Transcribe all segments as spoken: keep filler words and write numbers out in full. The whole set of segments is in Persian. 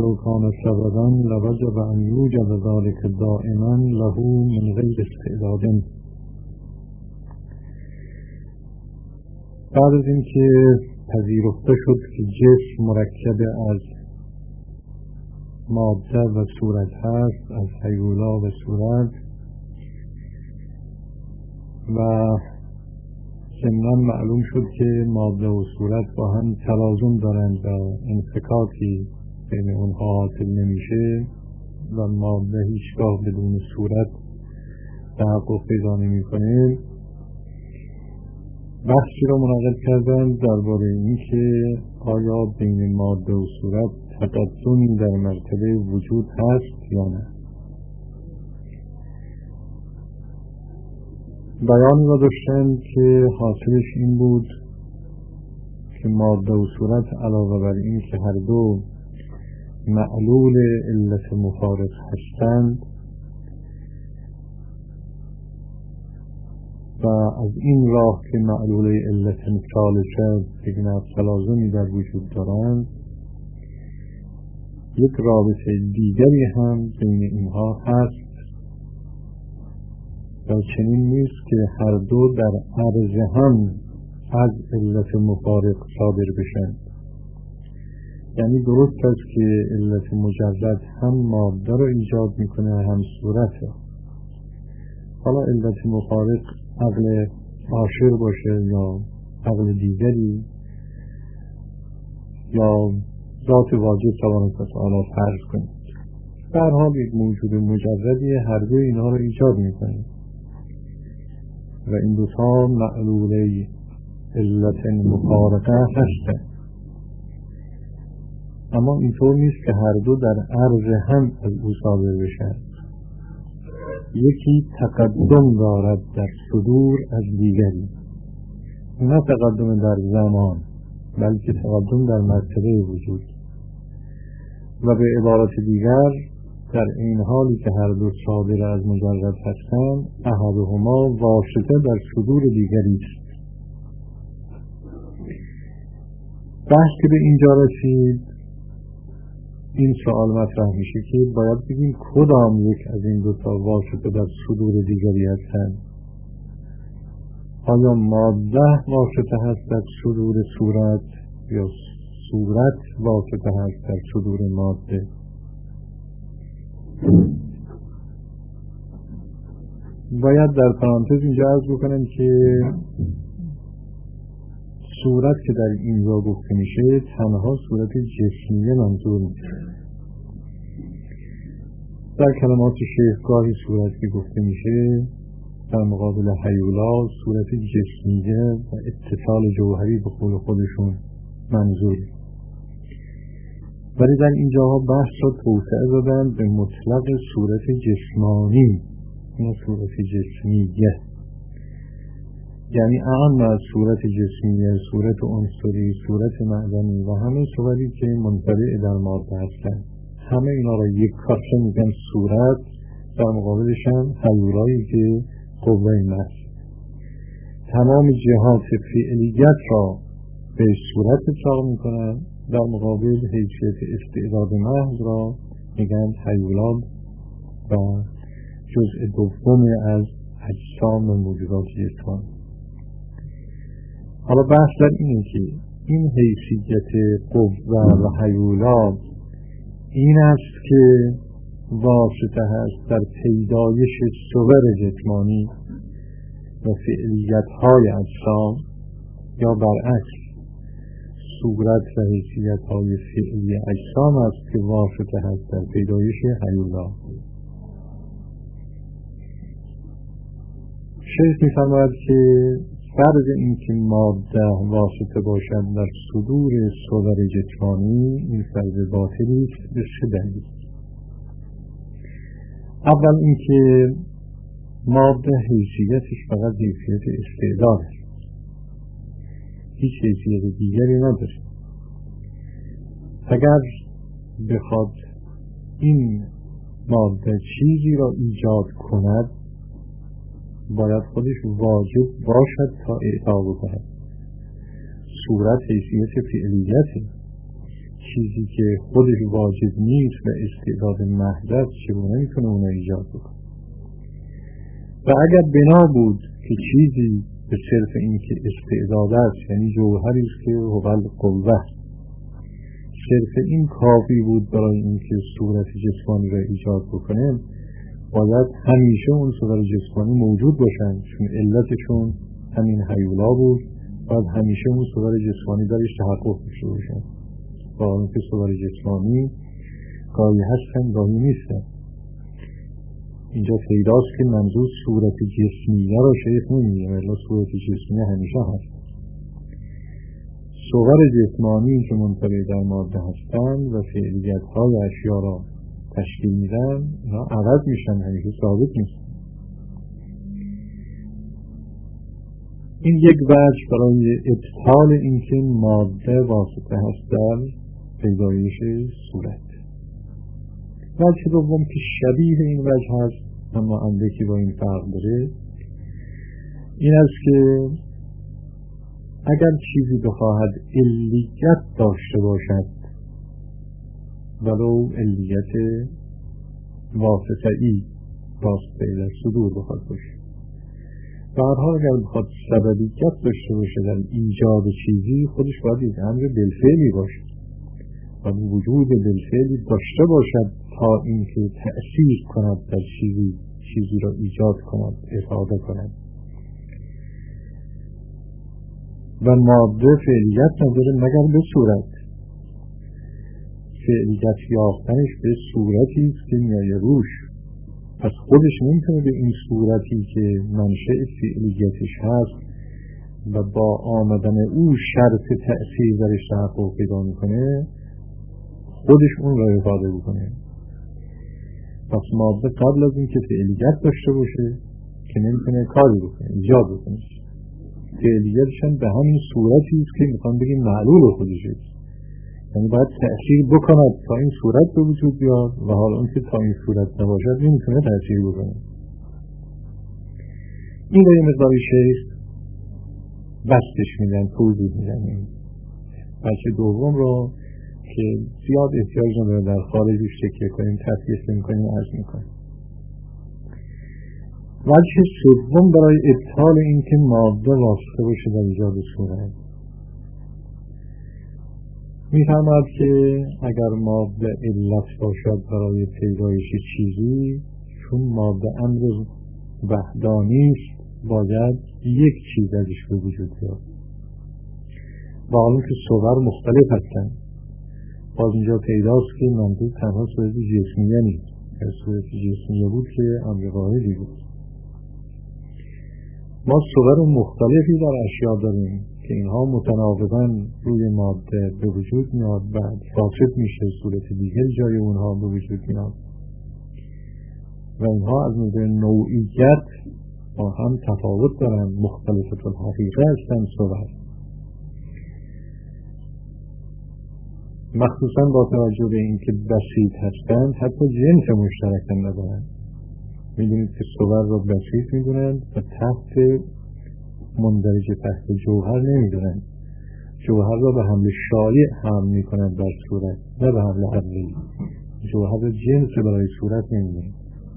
ولو كان سببا لوجب أن يوجد ذلك دائما له من غير استعداد. بعد از اینکه پذیرفته شد که جسم مرکب از ماده و صورت هست، از هیولا و صورت، و ضمناً معلوم شد که ماده و صورت با هم تلازم دارند و انفکاکی بین اونها حاصل نمیشه و ماده هیچگاه بدون صورت تحقق پیدا نمیکنه. بحثی را منعقد کردند درباره اینکه آیا بین ماده و صورت تقدمی در مرتبه وجود هست یا نه. بیانی را داشتند که حاصلش این بود که ماده و صورت علاوه بر این که هر دو معلول علت مفارق هستند و از این راه که معلول علت ثالثه بگن تلازمی در وجود دارند، یک رابطه دیگری هم بین اینها هست و چنین نیست که هر دو در عرض هم از علت مفارق صادر بشن. یعنی درست است که علت مجرد هم ماده را ایجاد میکنه هم صورت را. حالا علت مفارق عقل عاشر باشه یا عقل دیگری یا ذات واجب تبارک و تعالی فرض کنید، در حال یک موجود مجردی هر دو اینها را ایجاد میکنه و این دوتا معلوله علت مفارقه هستند. اما اینطور نیست که هر دو در عرض هم از او صادر بشن. یکی تقدم دارد در صدور از دیگری، نه تقدم در زمان بلکه تقدم در مرتبه وجود. و به عبارت دیگر در این حالی که هر دو صادر از مجرد هستند، احدهما واسطه در صدور دیگری است. بحث که به اینجا رسید، این سوال مطرح میشه که باید بگیم کدام یک از این دو تا واسطه در صدور دیگری هستند. آیا ماده واسطه هست در صدور صورت یا صورت واسطه هست در صدور ماده؟ باید در پرانتز اینجا عرض بکنم که صورت که در اینجا گفته میشه تنها صورت جسمیه منظور میشه. در کلمات شیخ گاهی صورت که گفته میشه در مقابل هیولا صورت جسمیه و اتصال جوهری به قول خودشون منظور. ولی در اینجاها بحث را توسعه دادن به مطلق صورت جسمانی، نه صورت جسمیه. یعنی اعم از صورت جسمیه، صورت عنصری، صورت معدنی و همه صورتی که منطبع در ماده هستند، همه اینا را یک کاسه میگن صورت. در مقابلش هم هیولایی که قوه محض تمام جهات فعلیت را به صورت اطلاق میکنن، در مقابل حیثیت استعداد محض را میگن هیولا و جزء دوم از اجسام و موجودات جسمانی. حالا بحث در اینه که این حیثیت قوه و هیولا این است که واسطه هست در پیدایش صور جسمانی و فعلیت های اجسام، یا برعکس صورت و حیثیت های فعلی اجسام است که واسطه هست در پیدایش هیولا. شیخ می‌فرماید که فرض این که ماده واسطه باشد در صدور صور جسمانی، این فرض باطلی است. به چه دلیل؟ اول اینکه ماده حیثیتش فقط حیثیت استعداد است، هیچ حیثیت دیگری نداره. اگر بخواد این ماده چیزی را ایجاد کند باید خودش واجب باشد تا اعطا بکند. صورت حیثیت فعلیته، چیزی که خودش واجب نیست و استعداد محض است چگونه میتونه اون ایجاد بکنه؟ و اگر بنا بود که چیزی به صرف این که استعداد است، یعنی جوهری است که هو القوه، صرف این کافی بود برای اینکه صورت جسمانی را ایجاد بکنه، باید همیشه اون صورت جسمانی موجود باشن، چون علتشون همین هیولا بود. باید همیشه اون صورت جسمانی درش تحقق داشته باشن. با اینکه صورت جسمانی گاهی هستن گاهی نیستن. اینجا پیداست که منظور صورت جسمیه را شیخ نمیگه، ولی صورت جسمیه همیشه هست. صور جسمانی که منطبع در ماده هستند و فعلیت های اشیا را تشکیل میدن، اینا عوض میشن، همیشه ثابت نیست. این یک وجه برای ابطال اینکه ماده واسطه هست در پیدایش صورت. وجه دوم که شبیه این وجه هست اما اندکی با این فرق داره، این است که اگر چیزی بخواهد علیت داشته باشد، ولو علیت واسطه‌ای، واسطه در صدور بخواد باشه، در حال اگر بخواد سببیت داشته باشه در ایجاد چیزی، خودش باید یک امر بالفعلی باشه و وجود بالفعلی داشته باشد تا اینکه تأثیر کند در چیزی، چیزی را ایجاد کند، افاده کند. و ماده فعلیت نداره مگر به صورت. فعلیت یافتنش به صورتی است که میایه روش، پس خودش نمیتونه به این صورتی که منشأ فعلیتش هست و با آمدن او شرط تأثیر درش تحقق پیدا میکنه، خودش اون را افاده بکنه. پس ماده قبل از این که فعلیت داشته باشه که نمیتونه کاری بکنه، ایجاد بکنه. فعلیتش هم به همین صورتی است که میخوام بگیم معلول خودشه، یعنی باید تأثیر بکند تا این صورت به وجود بیاد و حالا اون که تا این صورت نباشد نمیتونه تأثیر بکنه. این رو یه مقداری شیخ بستش میدن، توضیح میدن. بچه دوم رو که زیاد احتیاج نداره در خارجش تکیه کنیم، تفکیک میکنیم، عرض میکنیم. وجه سوم برای ابطال این که ماده واسطه باشه در ایجاد صورت، میفرماد که اگر ماده علت باشد برای پیدایش چیزی، چون ماده امر وحدانی است، باید یک چیز ازش به وجود بیاد. با حالا که صور مختلف هستند، باز اینجا پیداست که منظور تنها صورت جسمیه نیست. اگر صورت جسمیه بود که امر واحدی بود. ما صور مختلفی در اشیا داریم که اینها متناوباً روی ماده به وجود میاد، بعد فاسد میشه، صورت دیگر جای اونها به وجود میاد و اینها از نظر نوعیت با هم تفاوت دارن، مختلفت الحقیقه هستن صور. مخصوصاً با توجه به اینکه بسیط هستند حتی جنس مشترک هم ندارن. میدونید که صور را بسیط میدونن و تحت مندرج تحت جوهر نمیدونن. جوهر را به حمل شایع هم میکنن در صورت، نه به حمل عقلی. جوهر جنس برای صورت نمیدونن.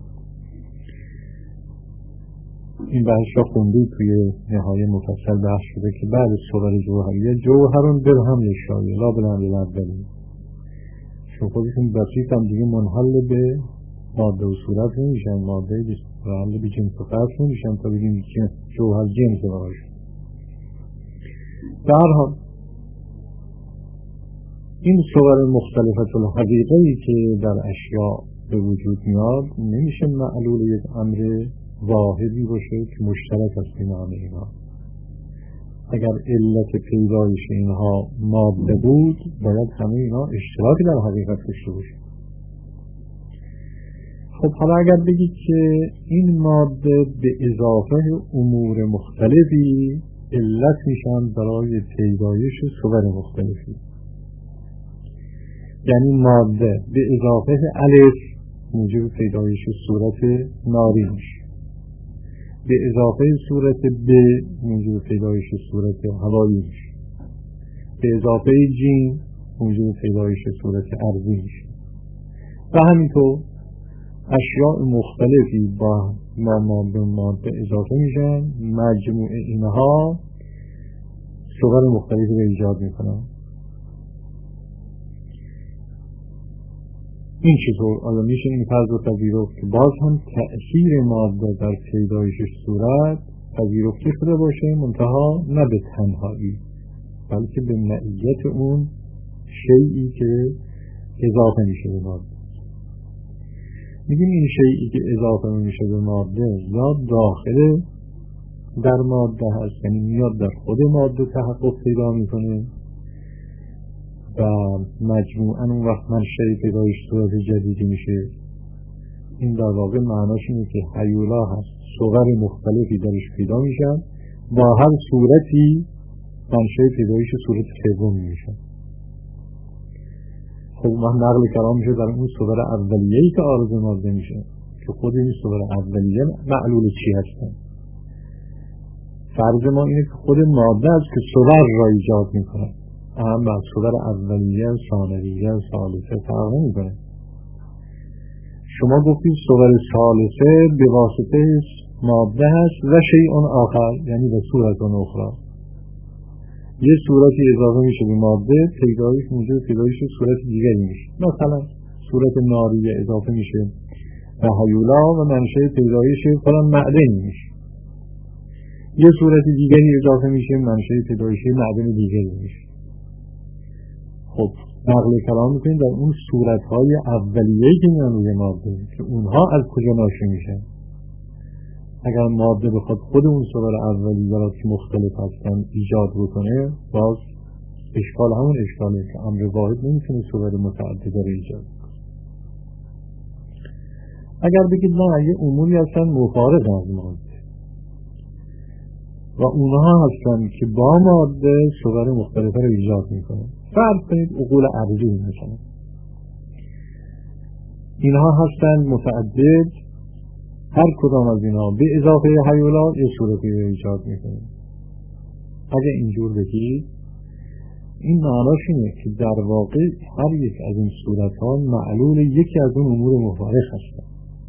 این بحث را خوندید توی نهایه مفصل بحث شده که بعد صور جوهریه جوهرون به حمل شایع لا به حمل عقلی، چون خودشون بسیط هم دیگه منحل به ماده و صورت نمیشن، ماده به حمل به جنس و فرق نمیشن تا بگیم که جوهر جنس براش. در حال این صور مختلفت الحقیقه‌ای که در اشیاء به وجود میاد نمیشه معلول یک امر واحدی باشه که مشترک است بین همه اینها. اگر علت پیدایش اینها ماده بود، باید همه اینها اشتراکی در حقیقت داشته باشه. خب حالا اگر بگید که این ماده به اضافه امور مختلفی علت میشن برای پیدایش صور مختلفی، یعنی ماده به اضافه الف موجب پیدایش صورت ناری میشه، به اضافه صورت ب موجب پیدایش صورت هوایی میشه، به اضافه جیم موجب پیدایش صورت ارضی میشه. و همینطور اشیاء مختلفی با ما به ماده اضافه میشن، مجموع اینها صور مختلفی رو ایجاد میکنن. این چطور؟ آیا میشه این فرض رو پذیرفت که باز هم تأثیر ماده در پیدایش صورت پذیرفته شده باشه، منتها نه به تنهایی بلکه به معیت اون شیئی که اضافه میشه به ماده. میگیم این شیئی که اضافه میشه به ماده یا داخل در ماده هست، یعنی میاد در خود ماده تحقق پیدا میکنه و مجموعاً اون وقت منشأ پیدایش صورت جدیدی میشه. این در واقع معناش اینه که هیولا هست، صور مختلفی درش پیدا میشن، با هر صورتی منشأ پیدایش صورت سوم میشه. خب من نقل کلام میشه در اون صور اولیه‌ای که عارض ماده میشه که خود این صور اولیه معلول چی هستن. فرض ما اینه که خود ماده است که صور را ایجاد میکنه، اهم بر صور اولیه، ثانویه، ثالثه فرق نمیکنه. شما گفتید صور ثالثه به واسطه ماده هست و شیء آخر، یعنی به صورت اخرى. یه صورتی اضافه میشه به ماده، پیدایش موجب پیدایش صورت دیگری میشه. مثلا صورت ناریه اضافه میشه و هیولا و منشأ پیدایش فلان معدنی میشه. یه صورت دیگری اضافه میشه، منشأ پیدایش معدن دیگری میشه. خب نقل کلام میکنیم در اون صورتهای اولیه‌ای که میان روی ماده که اونها از کجا ناشی میشن. اگر ماده بخواد خود اون صور اولیه را که مختلف هستن ایجاد بکنه، باز اشکال همون اشکاله که امر واحد نمیتونه صور متعدده را ایجاد کنه. اگر بگید نه یه اموری هستن مفارق از ماده و اونها هستن که با ماده صور مختلفه را ایجاد میکنه، فرض کنید عقول ارضی مثلا، اینها هستن متعدد، هر کدام از اینها به اضافه هیولا یه صورتی رو ایجاد میکنه. اگه اینجور بگید این معناش اینه که در واقع هر یک از این صورتها معلول یکی از اون امور مفارق هستن،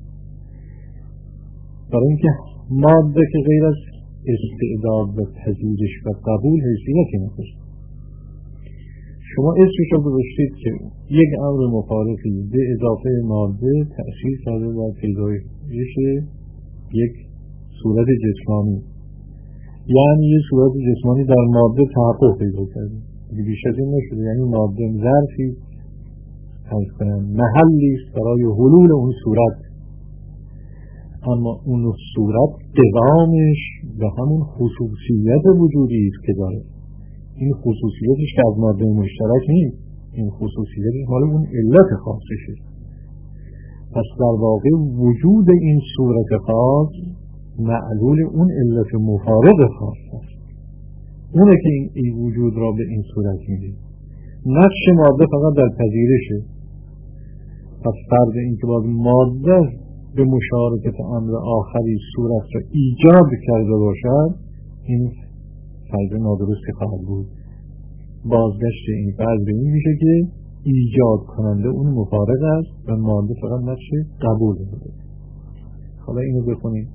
برای اینکه ماده که غیر از استعداد و پذیرش و قبول حیثیتی نداره. شما اسمش رو گذاشتید که یک امر مفارقی به اضافه ماده تأثیر کرده بر پیدایش یک صورت جسمانی، یعنی یک صورت جسمانی در ماده تحقق پیدا کرده. بیش از این نشده، یعنی ماده ظرفی از کنم محلی است برای حلول اون صورت، اما اون صورت دوامش به همون خصوصیت وجودی است که داره. این خصوصیتش که از ماده مشترک نیست، این خصوصیتش مال اون علت خاصشه. پس در واقع وجود این صورت خاص معلول اون علت مفارق خاص است، اونه که این, این وجود را به این صورت میده. نقش ماده فقط در پذیرشه. پس فرض این که باز ماده به مشارکت امر آخری صورت را ایجاد کرده باشد، این فرض نادرستی خواهد بود. بازگشت این فرض به این میشه که ایجاد کننده اون مفارق است و ماده فقط نقش قبول بوده. حالا اینو بخونیم.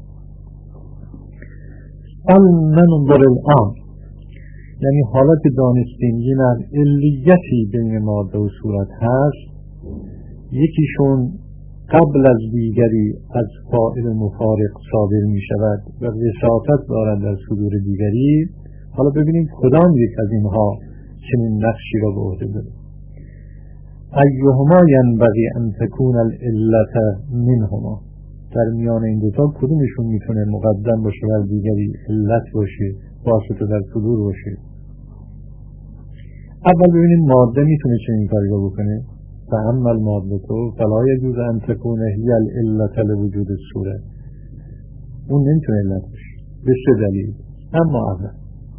المنظر الان، یعنی حالت دانستیم یه نوع علیتی بین ماده و صورت هست، یکیشون قبل از دیگری از فاعل مفارق صادر می شود و وساطت دارد در صدور دیگری. حالا ببینیم کدام یک از اینها چنین نقشی را به عهده داره. ایهما ینبغی ان تکون العلت منهما، در میان این دوتا کدومشون میتونه مقدم باشه بر دیگری، علت باشه، واسطه در صدور باشه. اول ببینیم ماده میتونه چنین کاری را بکنه. فاما الماده تو فلا یجوز ان تکون هی العلت لوجود الصوره، اون نمیتونه علت باشه. به چه دلیل؟ اما اول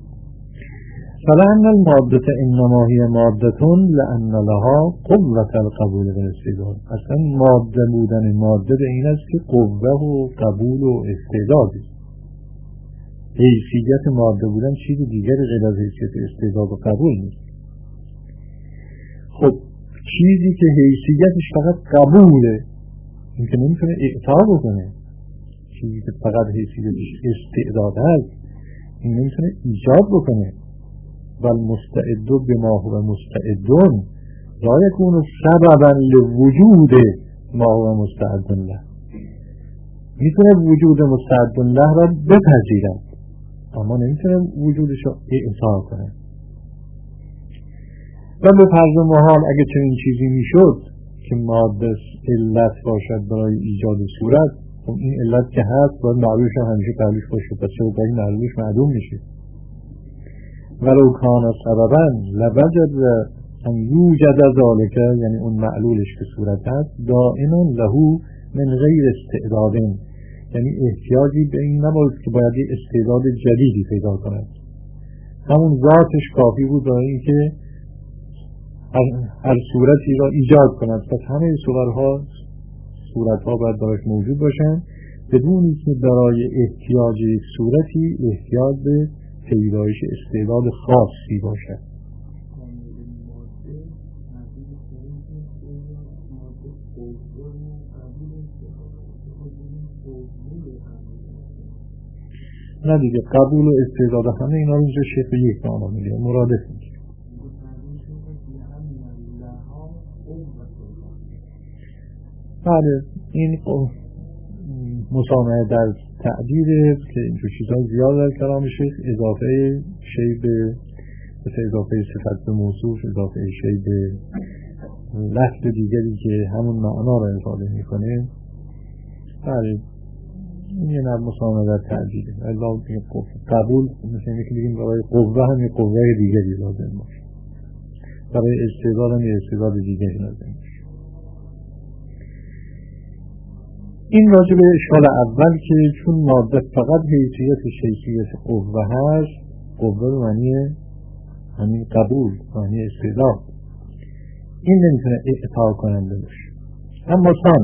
فلان الماده انما هی ماده لان لها قوة القبول و استعداد. اصلا ماده بودن ماده به این است که قوه و قبول و استعداد است. حیثیت ماده بودن چیز دیگر غیر از حیثیت استعداد و قبول نیست. خب چیزی که حیثیتش فقط قبوله این که نمیتونه اعطا بکنه، چیزی که فقط حیثیتش استعداد هست این نمیتونه ایجاد بکنه. بل مستعد بما هو مستعدون لا یکون سببا لوجود ما هو مستعد له. میتونه وجود مستعد له را بپذیرد اما نمیتونه وجودش را اعطا کنه. و به فرض محال اگه چنین چیزی میشد که ماده علت باشد برای ایجاد صورت، خب این علت که هست باید معلولش هم همیشه قبلش باشه، پس چرا باید معلولش معدوم میشه؟ ولو کان سببا لوجد ان یوجد ذلک، یعنی اون معلولش که صورت هست دائما له من غیر استعداد، یعنی احتیاجی به این نباید که باید یه استعداد جدیدی پیدا کند، همون ذاتش کافی بود برای اینکه هر, هر صورتی را ایجاد کند. پس همه صورتها صورتها باید براش موجود باشن بدون اینکه برای احتیاج یک صورتی احتیاج به پیدایش استعداد خاصی باشد. نه دیگه قبول و استعداد همه اینا رو اینجا شیخ یک معنا میگه، مرادف میگه. بله این مسامحه در تعبیره که اینجور چیزها زیاد در کلام شیخ، اضافه شی به مثل اضافه صفت به موصوف، اضافه شی به لفظ دیگری که همون معنا را افاده میکنه. بله این یه نوع مسامحه در تعبیره. الله قبول مثل اینه که بگیم برای قوه هم یه قوه دیگری لازم باشه، برای استعداد هم یه استعداد دیگری لازم باشه. این راجع به اشکال اول که چون ماده فقط حیثیت شیخیت قوه هست، قوه به معنی همین قبول، معنی استعداد، این نمیتونه اعطا کننده باشه. اما ثان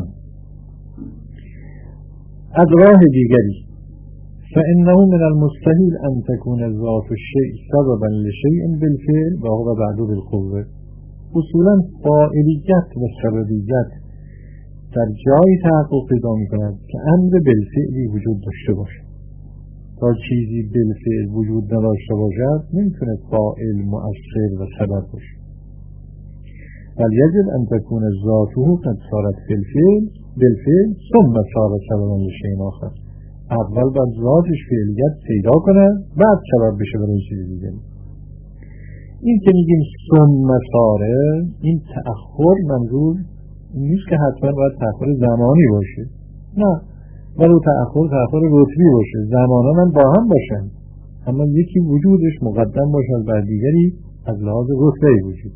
از راه دیگری فإنه من المستحيل أن تكون ذات الشيء سببا لشيء بالفعل وهو بعد بالقوة. اصولا فاعلیت و سببیت در جایی تحقق پیدا می‌کند که امر بالفعلی وجود داشته باشد. تا چیزی بالفعل وجود نداشته باشد نمیتونه فاعل مؤثر و سبب باشه. بل یجب ان تكون ذاته قد صارت بالفعل بالفعل ثم صار سببا لشیء آخر. اول باید ذاتش فعلیت پیدا کنه بعد سبب بشه برای چیز دیگه. این که میگیم ثم صاره، این تأخر منظور نیست که حتما باید تأخر زمانی باشه، نه، ولو تأخر تأخر رتبی باشه، زمانا هم با هم باشن اما یکی وجودش مقدم باشد بر دیگری از لحاظ رتبه وجود.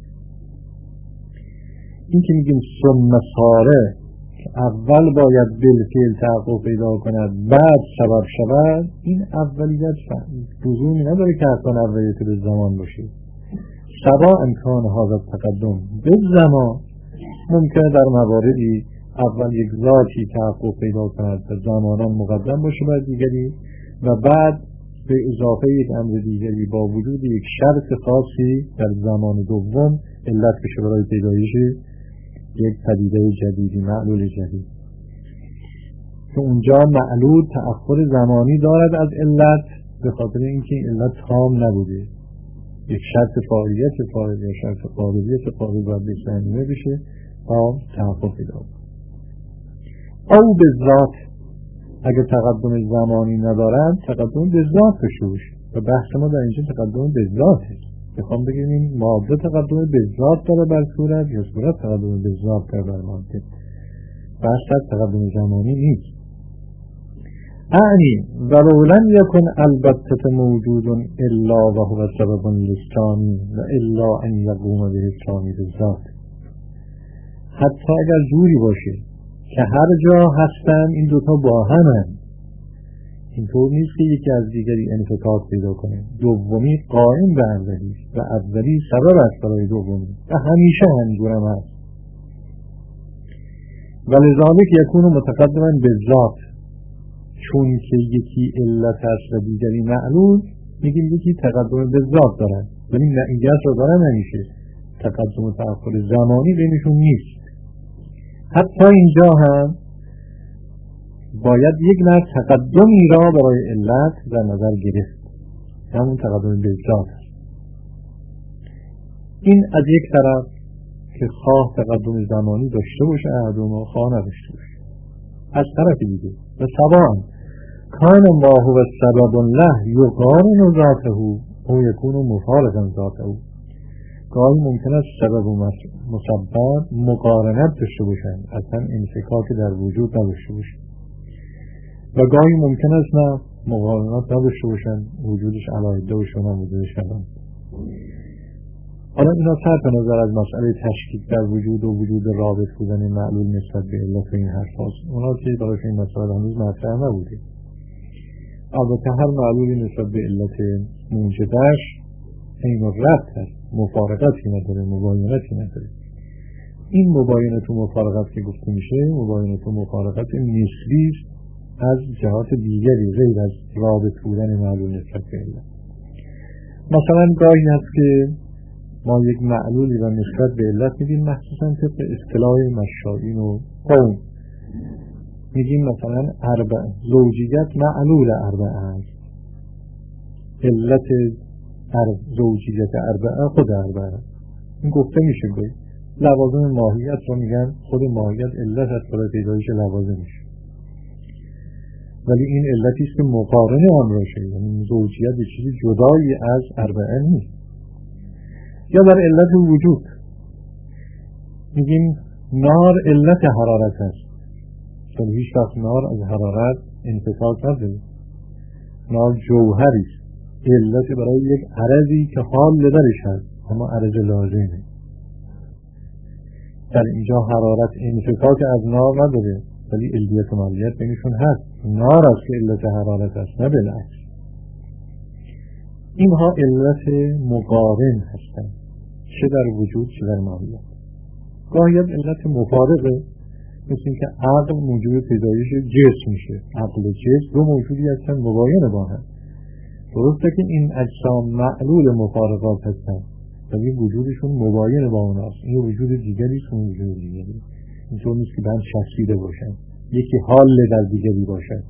این که میگیم ثم صاره که اول باید بالفعل تحقق پیدا کند بعد سبب شود، این اولیت لزومی نداره که حتما اولیت به زمان باشه. سبا امکان حاضر تقدم به زمان ممکنه در مواردی اول یک ذاتی تحقق پیدا کند و زمانان مقدم باشه بر دیگری و بعد به اضافه یک امر دیگری با وجود یک شرط خاصی در زمان دوم علت بشه برای پیدایش یک پدیده جدیدی، معلول جدید، که اونجا معلول تأخر زمانی دارد از علت به خاطر اینکه این علت تام نبوده، یک شرط فاعلیت فاعل یا شرط قابلیت قابل باید بسنجیده بشه تا تحقق پیدا کنه. او به ذات اگر تقدم زمانی ندارد تقدم به ذات بشه باشه و بحث ما در اینجا تقدم به ذاته. بخوام بگیم این ماده تقدم به ذات داره بر صورت یا صورت تقدم به ذات داره بر ماده، بحث تقدم زمانی نیست. اعنی ولو لم یکن البته موجود الا و هو سبب للثانی و الا ان یقوم به الثانی بالذات. حتی اگر جوری باشه که هر جا هستن این دوتا با همن، اینطور نیست که یکی از دیگری انفکاک پیدا کنه. دومی قائم به اولی و اولی سبب است برای دومی و همیشه همینجور هم هست. ولذالک یکون متقدما بالذات، چون که یکی علت است و دیگری معلول، میگیم یکی تقدم بالذات دارن ولی معیت رو دارن همیشه. تقدم و تأخر زمانی بینشون نیست. حتی اینجا هم باید یک نوع تقدمی را برای علت در نظر گرفت، همون تقدم به ذات. این از یک طرف که خواه تقدم زمانی داشته باشه احدهما، خواه نداشته باشه. از طرف دیگه و سواء کان ما هو سبب له یقارن ذاته او یکون مفارقا ذاته. گاهی ممکن است سبب و مسبب مقارنت داشته باشن، اصلا انفکاکی در وجود نداشته باشن، و گاهی ممکن است نه مقارنت نداشته باشن، وجودش علاهده باشه و نه وجودش نداشته. حالا اینا صرف نظر از مسئله تشکیک در وجود و وجود رابط بودن معلول نسبت به علت و این حرف هاست، اونا که براش این مسئله هنوز مطرح نبوده. البته هر معلولی نسبت به علت موجبش این ربط هست، مفارقتی نداره، مباینتی نداره. این مباینت و مفارقت که گفته میشه مباینت و مفارقت نسبی از جهات دیگری غیر از رابط بودن معلول نسبت به علت. مثلا گاهی هست که ما یک معلولی و نسبت به علت میدیم، مخصوصا طبق اصطلاح مشایین و قوم میگیم مثلا اربع زوجیت معلول اربعه است، علت زوجیت اربعه خود اربعه. این گفته میشه که لوازم ماهیت رو میگن خود ماهیت علت از برای پیدایش لوازمش، ولی این علتی است که مقارن امراشه، یعنی زوجیت یه چیزی جدایی از اربعه نیست. یا در علت وجود میگیم نار علت حرارت است، چون هیچ وقت نار از حرارت انفکاک نداره. نار جوهری است، علت برای یک عرضی که حال درش هست اما عرض لازمه. در اینجا حرارت انفکاک از نار نداره، ولی علیت و مالیت بینشون هست. نار است که علت حرارت است، نه بالعکس. اینها علت مقارن هستند، چه در وجود چه در ماهیت. گاهی علت مفارقه، مثل اینکه عقل موجود پیدایش جسم میشه. عقل و جسم دو موجودی هستن مباین با هم. درسته که این اجسام معلول مفارقات هستن، ولی وجودشون مباین با اون هست. این وجود دیگری است، اون وجود دیگری. اینطور نیست که بند شخصیده باشن، یکی حال در دیگری باشد.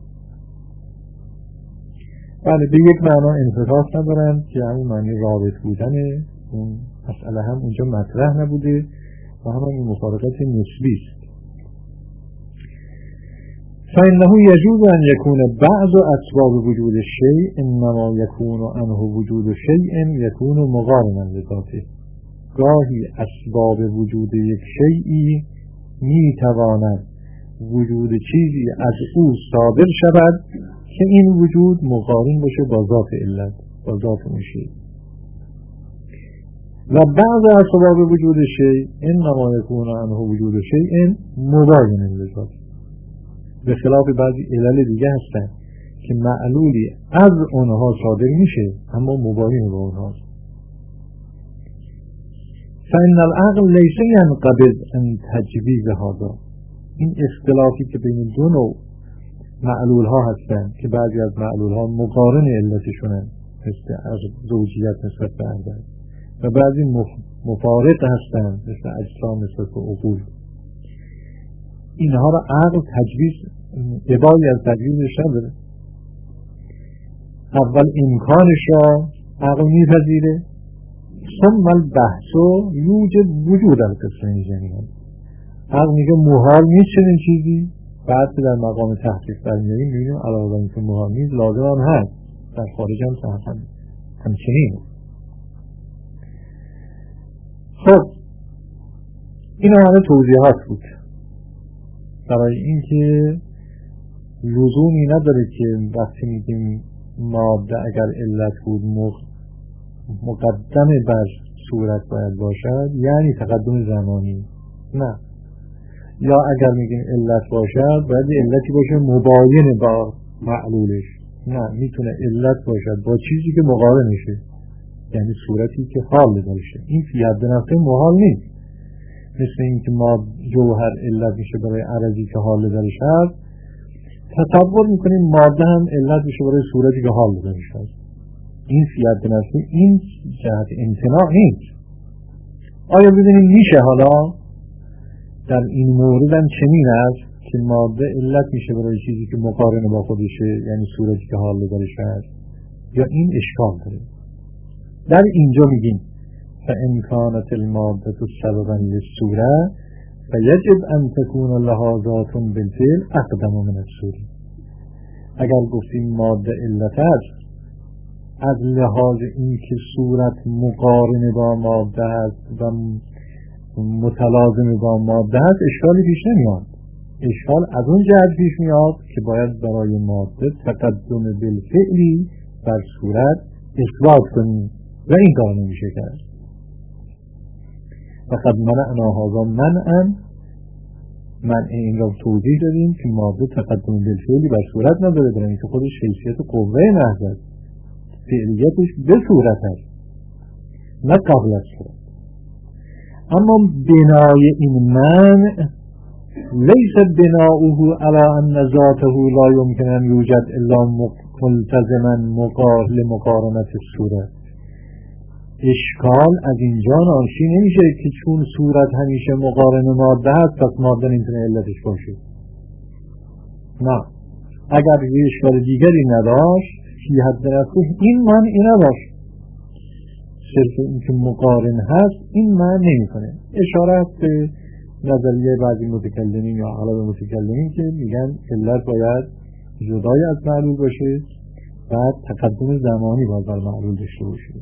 بله، به یک معنا انفکاک ندارن که همون معنی رابط بودنه، اون مسئله هم اونجا مطرح نبوده و همون این مفارقت نسبی است. فإنه يجوز أن يكون بعض أسباب وجود الشيء إنما يكون عنه وجود شيء يكون مقارنا لذاته. گاهی اسباب وجود یک شیئی میتواند وجود چیزی از او صادر شود که این وجود مقارن باشه با ذات علت، با ذات اون شیء. و بعض اسباب وجود شیء انما يكون عنه وجود شیء مباین لذاته. به خلاف بعضی علل دیگه هستن که معلولی از اونها صادر میشه اما مباین با اونها. فإن العقل ليس ينقبض عن تجویز هذا. این اختلافی که بین دو نوع معلول ها هستن که بعضی از معلول ها مقارن علتشونن، مثل از زوجیت نسبت به عقل، و بعضی مفارق هستن مثل اجسام نسبت به عقول. اینها را عقل تجویز ابایی از تجویزش نداره. اول امکانش را عقل میپذیره، ثم البحث یوجب وجود القسمین جمیعا. عقل میگه محال نیست چنین چیزی، بعد که در مقام تحقیق برمیاریم میبینیم علاوه بر اینکه محال نیست لازم هم هست، در خارج هم صحفا همچنین. خب این همه توضیحات بود برای اینکه لزومی نداره که وقتی میگیم ماده اگر علت بود مقدم بر صورت باید باشد یعنی تقدم زمانی. نه، یا اگر میگیم علت باشد باید علتی باشه مباین با معلولش. نه، میتونه علت باشد با چیزی که مقارنشه، یعنی صورتی که حال داشته. این فی حد نفسه محال نیست. مثل اینکه ما جوهر علت میشه برای عرضی که حال درش هست، تصور میکنیم ماده هم علت میشه برای صورتی که حال درش هست. این فی حد نفسه این جهت امتناع نیست. آیا ببینیم میشه حالا در این مورد هم چنین است که ماده علت میشه برای چیزی که مقارن با خودشه، یعنی صورتی که حال درش هست، یا این اشکال داره؟ در اینجا میگیم فإن كانت المادة سببا للصورة فيجب أن تكون لها ذات بالفعل أقدم من الصورة. اگر گفتیم ماده علت است از لحاظ این که صورت مقارن با ماده است و متلازم با ماده است، اشکالی پیش نمیاد. اشکال از اون جهت پیش میاد که باید برای ماده تقدم بالفعلی بر صورت اثبات کنیم و این کار نمیشه کرد. فقط منعنا هذا منعا، منع این را توضیح دادیم که ماده تقدم بالفعلی بر صورت نداره، برای اینکه خودش حیثیت قوه محض است، فعلیتش به صورت است نه قبل از صورت. اما بنای این منع لیس بناؤه علی ان ذاته لا يمكن ان یوجد الا ملتزما مقار لمقارنة الصورت. اشکال از اینجا ناشی نمیشه که چون صورت همیشه مقارن ماده هست پس ماده نمیتونه علتش باشه. نه، اگر یه اشکال دیگری نداشت فی حد نفسه این معنی نداشت، صرف اینکه مقارن هست این معنی نمیکنه. اشاره به نظریه بعضی متکلمین یا اغلب متکلمین که میگن علت باید جدای از معلول باشه و تقدم زمانی باید بر معلول داشته باشه.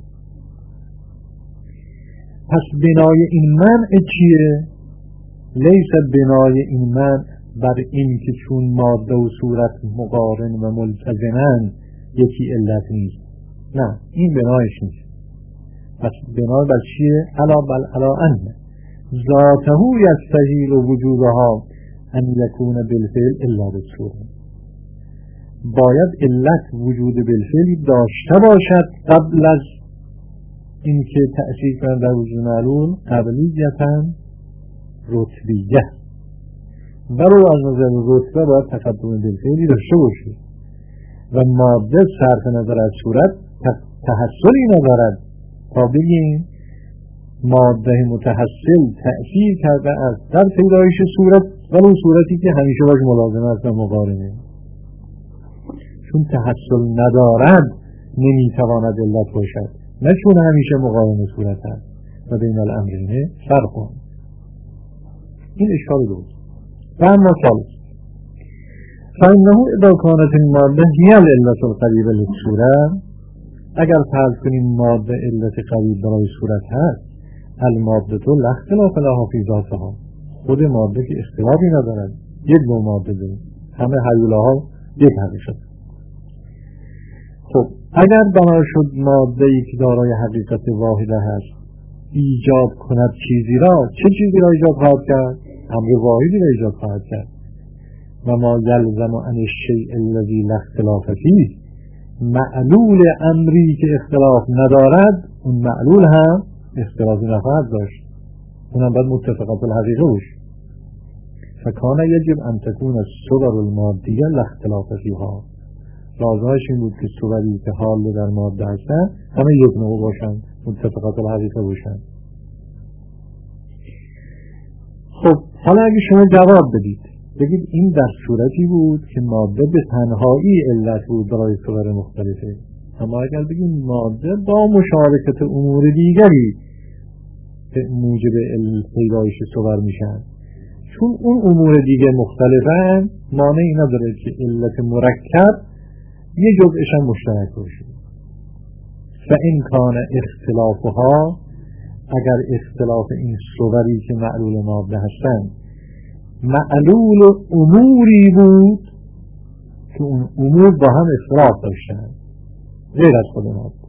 پس بنای این منع چیه؟ لیس بنای این منع بر این که چون ماده و صورت مقارن و ملتزمن یکی علت نیست. نه، این بنایش نیست. پس بنای بر چیه؟ علا بل علا انه ذاته یستحیل وجودها ان یکون بالفعل الا بالصورت. باید علت وجود بالفعلی داشته باشد قبل از اینکه تأثیر کنند در وجود معلول قبلیتا رتبیه، برای از نظر رتبه باید تقدم بالفعلی داشته باشه و ماده صرف نظر از صورت تحصیلی ندارد تا بگیم ماده متحصل تأثیر کرده است در پیدایش صورت، ولو صورتی که همیشه باش ملازمه است و مقارنه. چون تحصل ندارد نمیتواند علت باشد، نه چون همیشه مقارنه صورت است و بین الامرین فرق کن. این اشکال دوست. و اما ثالث فإنه اذا كانت الماده هي العلة القریبة للصورة، اگر فرض کنیم ماده علت قریب برای صورت هست، الماده تو لا اختلاف لها فی ذاتها، خود ماده که اختلافی ندارد، یک نوع ماده داریم، همه هیولاها یک حقیقت. خب اگر بنا شد ماده ای که دارای حقیقت واحده هست ایجاد کند چیزی را، چه چیزی را ایجاد خواهد کرد؟ امر واحدی را ایجاد خواهد کرد. و ما یلزم عن الشیء الذی لا اختلاف فیه، معلول امری که اختلاف ندارد اون معلول هم اختلافی نخواهد داشت، اونم باید متفقات الحقیقه باشه. فکان یجب ان تکون الصور المادیه لا اختلاف فیها، لازمش این بود که صوری که حال در ماده هستن همه یک نوع باشن، متفقات الحقیقه باشن. خب حالا اگه شما جواب بدید بگید این در صورتی بود که ماده به تنهایی علت بود برای صور مختلفه، اما اگر بگیم ماده با مشارکت امور دیگری موجب پیدایش صور میشن، چون اون امور دیگه مختلفن مانعی نداره که علت مرکب یه جزءش هم مشترک باشه. فإن کان اختلافها، اگر اختلاف این صوری که معلول ماده هستن معلول اموری بود که اون امور با هم اختلاف داشتن غیر از خود ماده،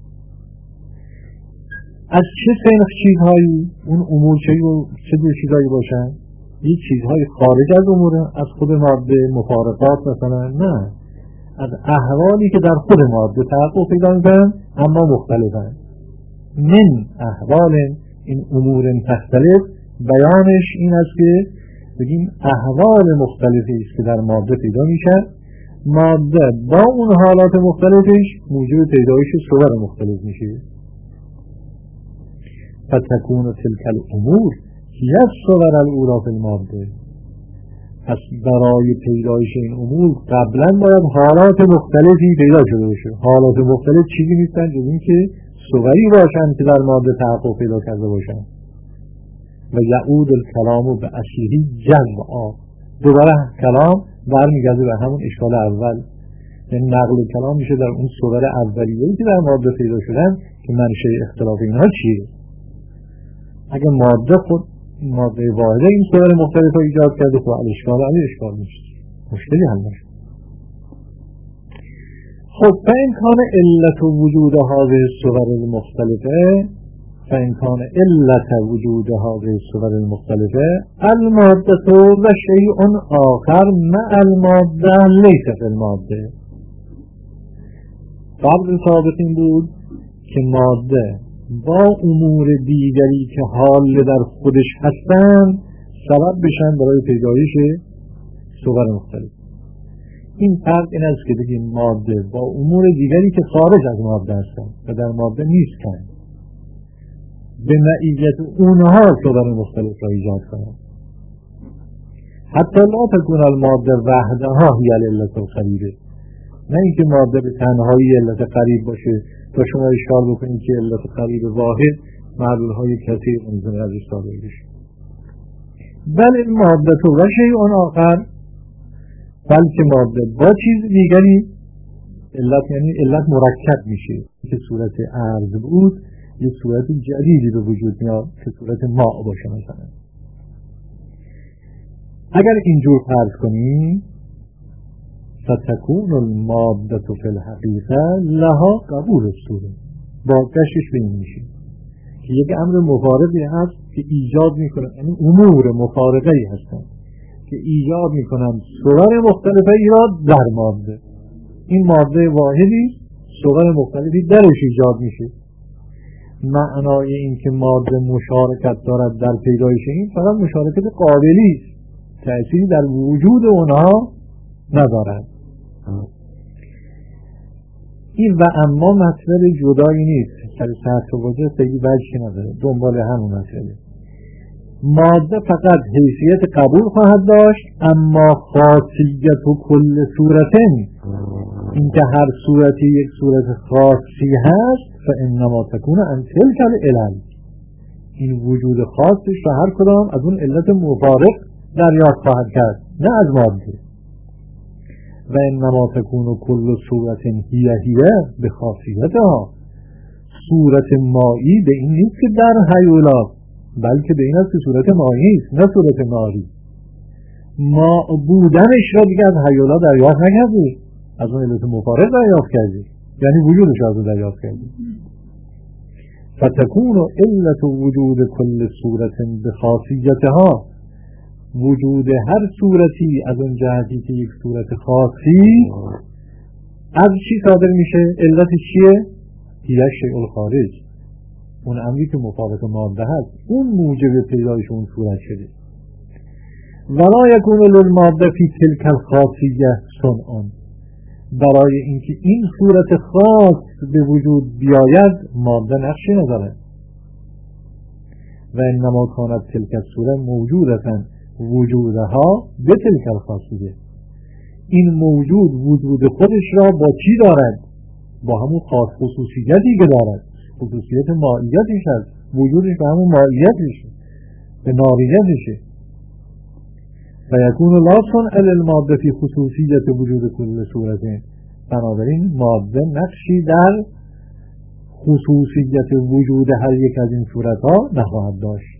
از چه سنخ چیزهایی اون امور چه چه دو چیزهایی باشن؟ یک چیزهای خارج از امور از خود ماده، مفارقات مثلا، نه، از احوالی که در خود ماده تحقق پیدا می‌کنن اما مختلفن. من احوال این امور تختلف، بیانش این است که بگیم احوال مختلفی است که در ماده پیدا میشه، ماده با اون حالات مختلفش موجب پیدایش صور مختلف میشه. فتکون تلک الامور هی الصور الاولی فی الماده. پس برای پیدایش این امور قبلا باید حالات مختلفی پیدا شده باشه. حالات مختلف چیزی نیستن جز این که صوری باشن که در ماده تحقق پیدا کرده باشن. و یعود الکلام به اصلی جمعا، دوباره کلام برمیگرده به همون اشکال اول، یعنی نقل کلام میشه در اون صور اولیه‌ای که در ماده پیدا شدن که منشأ اختلاف اینها چیه. اگه ماده خود ماده واحده این صور مختلف رو ایجاد کرده خب اشکال علی اشکال نیست، مشکلی حل نشه. خب فإمکان علت وجود هذه الصور المختلفه فإمکان علت وجود هذه الصور المختلفه الماده و شیء آخر مع الماده لیس فی الماده. قبل سابق این بود که ماده با امور دیگری که حال در خودش هستند سبب بشن برای پیدایش صور مختلف. این فرق این است که بگیم ماده با امور دیگری که خارج از ماده هستند و در ماده نیستند به معیت اونها صور مختلف را ایجاد کنند. حتی لا تکون الماده وحدها هی العلت القریبه، نه اینکه ماده به تنهایی علت قریب باشه تا شما اشکال بکنید که علت قریب واحد معلول های کثیر ممکن از استفاده بشه. بل ماده تو و شیء آخر، بلکه ماده با چیز دیگری علت، یعنی علت مرکب میشه که صورت عرض بود یه صورت جدیدی به وجود میاد که صورت ماء باشه. مثلا اگر اینجور فرض کنیم فتکون الماده فی الحقیقه لها قبول الصوره، بازگشتش به این میشه که یک امر مفارقی هست که ایجاد میکنه، یعنی امور مفارقه ای هستن که ایجاد میکنن صور مختلفه ای را در ماده. این ماده واحدی صور مختلفی درش ایجاد میشه. معنای این که ماده مشارکت دارد در پیدایش این فقط مشارکت قابلی است، تأثیری در وجود اونها ندارد. این و اما مطلب جدایی نیست، سر سطح و وجه سگی بچه نداره، دنبال همون مسئله. ماده فقط حیثیت قبول خواهد داشت، اما خاصیت و کل صورتن، این که هر صورتی یک صورت خاصی هست، فانما تکون ان تلک العلل، این وجود خاصش و هر کدام از اون علت مفارق دریافت خواهد کرد، نه از ماده. و انما تکون کل صورت هی هی به خاصیتها، صورت مایی به این نیست که در هیولا، بلکه به این است که صورت مایی است نه صورت ناری. ما بودنش را دیگه از هیولا دریافت نکردی، از اون علت مفارق دریافت کردی، یعنی وجودش از اون دریافت کردی. فتکون علت وجود کل صورت به خاصیتها، وجود هر صورتی از اون جهتی که یک صورت خاصی از چی صادر میشه؟ علت چیه؟ هیه شیء الخارج، اون امری که مفارق ماده هست، اون موجب پیدایش اون صورت شده. ولا یکون للماده فی تلک الخاصیه صنعا، برای اینکه این صورت خاص به وجود بیاید ماده نقشی ندارد. و انما کانت تلک الصوره موجودتا وجودها به تلک الخاصیه، این موجود وجود خودش را با چی دارد؟ با همون خاص خصوصیتی که دارد، خصوصیت مائیتش هست، وجودش به همون مائیتشه، به ناریتشه. و یکون لا صنع للماده فی خصوصیت وجود کل صورته، بنابراین ماده نقشی در خصوصیت وجود هر یک از این صورتها نخواهد داشت.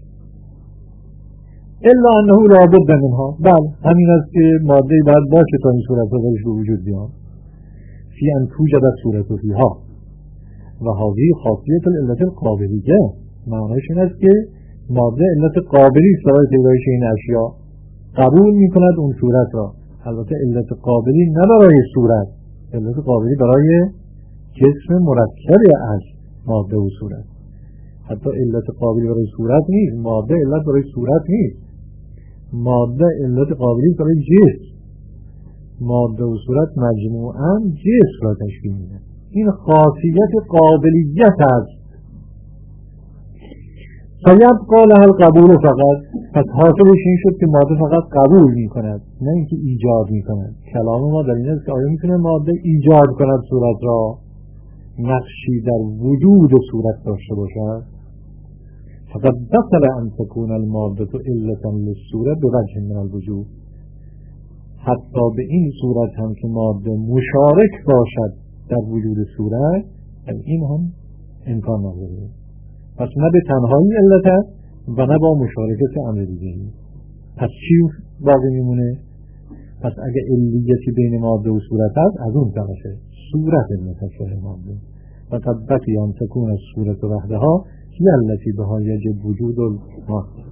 الا انه لابد منها، بله همین است که ماده باید باشه تا این صورتها درش به وجود بیان. فی ان توجد صورت فیها و هذه خاصیت العلت القابلیه، معنیش این است که ماده علت قابلی است برای پیدایش این اشیا، قبول میکند اون صورت را. البته علت قابلی نه برای صورت، علت قابلی برای جسم مرکب از ماده و صورت. حتی علت قابلی برای صورت نیست، ماده علت برای صورت نیست، ماده علت قابلی برای جسم. ماده و صورت مجموعاً جسم را تشکیل میدن. این خاصیت قابلیت است. فیبقی لها القبول فقط. پس حاصلش این شد که ماده فقط قبول می کند، نه اینکه ایجاد می کند. کلام ما در این است که آیا میتونه ماده ایجاد کند صورت را، نقشی در وجود صورت داشته باشد؟ فقط بطل ان تكون الماده علة للصورة بوجه من الوجوه. حتی به این صورت هم که ماده مشارک باشد در وجود صورت، این هم امکان نداره. پس نه به تنهایی علت است و نه با مشارکت امر دیگری. پس چی باقی میمونه؟ پس اگه علیتی بین ماده و صورت هست، از اون طرفه صورت علت است ماده. فقط بطی ان تكون الصورة وحدها هی التي بها یجب وجود الماده.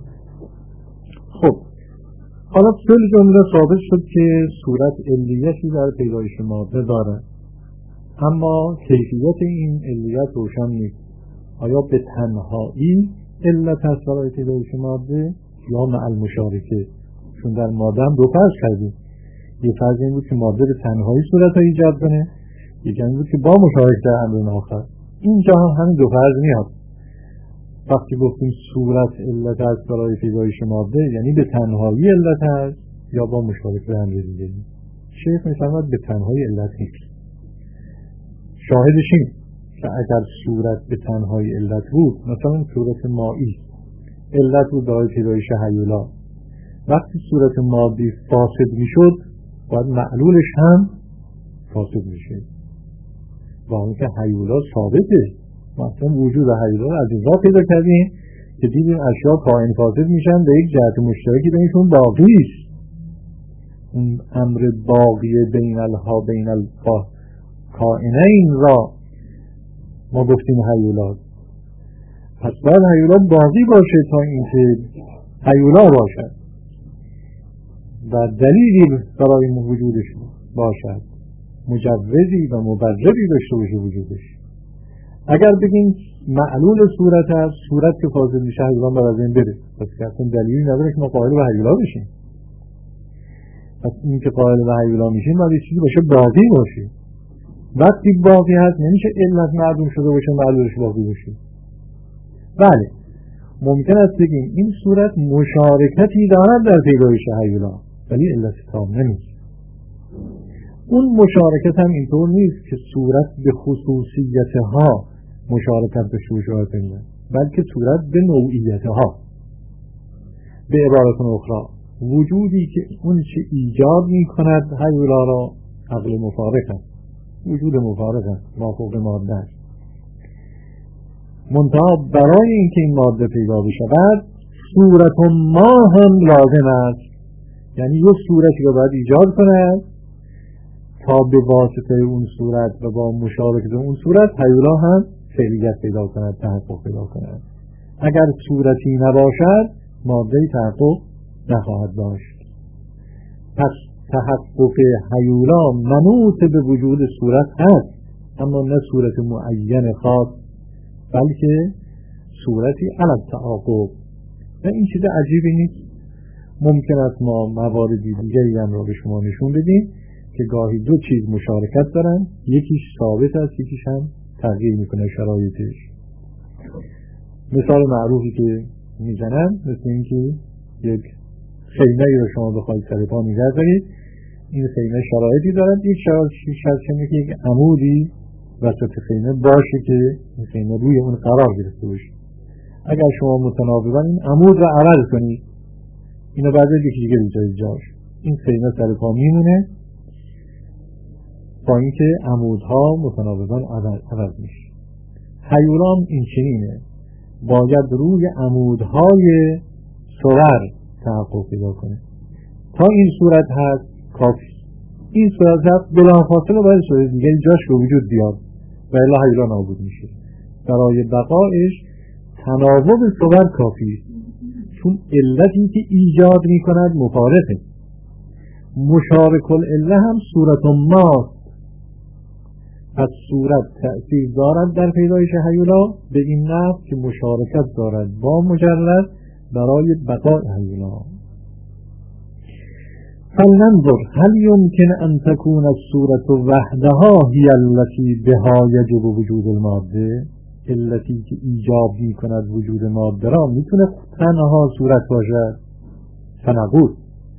خب حالا کل جمله ثابت شد که صورت علیتی در پیدایش ماده داره، اما کیفیت این علیت روشن نیست. آیا به تنهایی علت هست برای پیدایش ماده یا مع المشارکه؟ چون در ماده هم دو فرض کردیم. یه فرض این بود که ماده به تنهایی صورت ها ایجاد کنه، یکی این بود که با مشارکت امر آخر. اینجا هم همین دو فرض میاد. وقتی گفتیم صورت علت هست برای پیدایش ماده، یعنی به تنهایی علت هست یا با مشارکت امر دیگری. شیخ می‌فرماید به تنهایی علت نیست. شاهدش این که اگر صورت به تنهایی علت بود، مثلا صورت مائی علت بود برای پیدایش هیولا، وقتی صورت مادی فاسد میشد باید معلولش هم فاسد میشه. با اینکه هیولا ثابته، مثلا وجود هیولا رو از اینجا پیدا کردیم که دیدیم اشیا کائن فاسد میشن به یک جهت مشترکی بینشون باقی است. اون امر باقی بین الها بین الفا کائنین را ما گفتیم هیولا. پس باید هیولا باقی باشه تا اینکه هیولا باشد و دلیلی برای وجودش باشد، مجوزی و مبرری داشته باشه وجودش. اگر بگیم معلول صورت هست، صورت که فاضل میشه هیولا باید از این بره، پس که اصلا دلیلی نداره که ما قائل به هیولا بشیم. پس این که قائل به هیولا میشیم باید یه چیزی باشه باقی باشه. وقتی باقی هست نمیشه علت معدوم شده باشه معلولش باقی باشه. بله ممکن است بگیم این صورت مشارکتی دارد در پیدایش هیولا ولی علت تام نیست. اون مشارکت هم اینطور نیست که صورت به خصوصیتها مشارکت داشته باشه، بلکه صورت به نوعیتها. به عبارت اخرى وجودی که اون چه ایجاد می کند هیولا را عقل مفارق است، وجود مفارق است، مافوق ماده است. منتها برای اینکه این ماده پیدا بشود صورت ما هم لازم است، یعنی یک صورتی رو باید ایجاد کند تا به واسطه اون صورت و با مشارکت اون صورت هیولا هم فعلیت پیدا کند، تحقق پیدا کند. اگر صورتی نباشد ماده تحقق نخواهد داشت. پس تحقق هیولا منوط به وجود صورت هست، اما نه صورت معین خاص بلکه صورتی علی التعاقب. و این چیز عجیبی نیست. ممکن است ما مواردی دیگری هم رو به شما نشون بدیم که گاهی دو چیز مشارکت دارن، یکیش ثابت است یکیش هم تغییر میکنه شرایطش. مثال معروفی که میزنن مثل این که یک خیمه رو شما بخواید سر پا نگه دارید، این خیمه شرایطی دارد. یک شرط اینه که یک عمودی وسط خیمه باشه که این خیمه روی اون قرار گرفته باشه. اگر شما متناوبا این عمود رو عوض کنید، اینو بعد یکی دیگه جای جاش، این خیمه سر پا میمونه با اینکه عمودها متناوبا عوض میشه. هیولام این چنینه، باید روی عمودهای صور تحقق پیدا کنه. تا این صورت هست کافی. این صورت هست بلافاصله باید صورت دیگه جاش به وجود بیاد و الا هیولا نابود میشه. برای بقایش تناوب صور کافی، چون علتی که ایجاد میکند مفارقه. مشارک العله هم صورت ماست. پس صورت تأثیر دارد در پیدایش هیولا به این نحو که مشارکت دارد با مجرد برای بقای هیولا. فلننظر هل يمكن أن تكون الصورة وحدها هي التي بها يجب وجود الماده؟ علتی که ایجاب می کند وجود ماده را میتونه تنها صورت باشد؟ فنقول.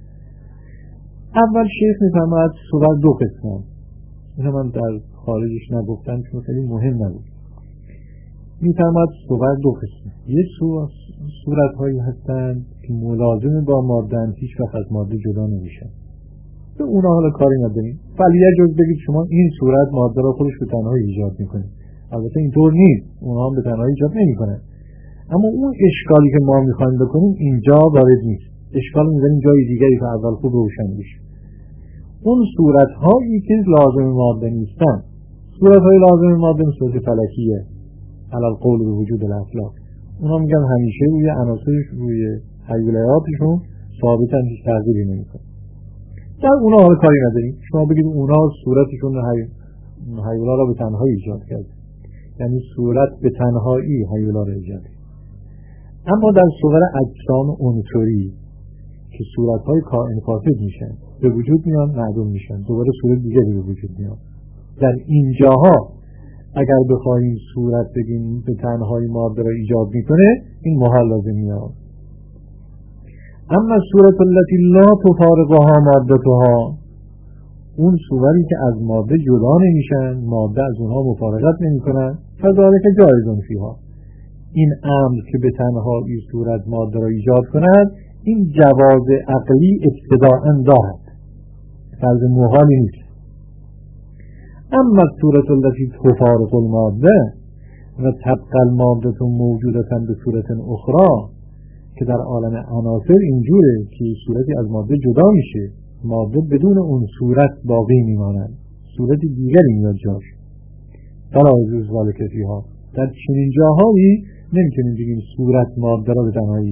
اول شیخ میفرماید صورت دو قسم. اینو من در خارجش نگفتم چون خیلی مهم نبود. میفرماید صورت دو قسم. یک صورت هایی هستند که ملازم با ماده هیچ وقت از ماده جدا نمیشن. به اونا حالا کاری نداریم. ولی یه جز بگید شما این صورت ماده را خودش به تنهایی ایجاد میکنه. البته اینطور نیست. اونا هم به تنهایی ایجاد نمیکنن. اما اون اشکالی که ما میخوایم بکنیم اینجا وارد نیست. اشکال میذاریم جای دیگری که اول خوب روشن بشه. اون صورت هایی که لازم ماده نیستن، صورت های لازم ماده مثل فلکیه علال قول به وجود الافلاک، اونا میگن همیشه روی عناصرش روی حیولایاتشون ثابتن، هیچ تغییری نمیکنه. در اونا حالا کاری نداریم. شما بگید اونا صورتشون حیولا را به تنهایی ایجاد کرده، یعنی صورت به تنهایی حیولا را ایجاد کرده. اما در صور اجسام عنصری که صورت‌های کائن فاسد میشن، به وجود میان، معدوم میشن، دوباره صورت دیگری به وجود میاد. در اینجاها اگر بخوایم صورت بگیم به تنهایی ماده را ایجاد میکنه، این محال لازم میاد. اما صورت التي لا تفارقها مادتها، اون صوری که از ماده جدا نمیشن، ماده از اونها مفارقت نمیکنن، فذلک جایز فیها، این امر که به تنهایی صورت ماده را ایجاد کند، این جواز عقلی ابتداءً دارد، فرض محالی نیست. اما صورت التي تفارق الماده و تبقى الماده موجودة به صورت اخرى، که در عالم عناصر اینجوره که صورتی از ماده جدا میشه، ماده بدون اون صورت باقی میماند، صورت دیگری میاد جاش. فلا یجوز ذلک فیها، در چنین جاهایی نمیتونیم بگیم صورت ماده را به تنهایی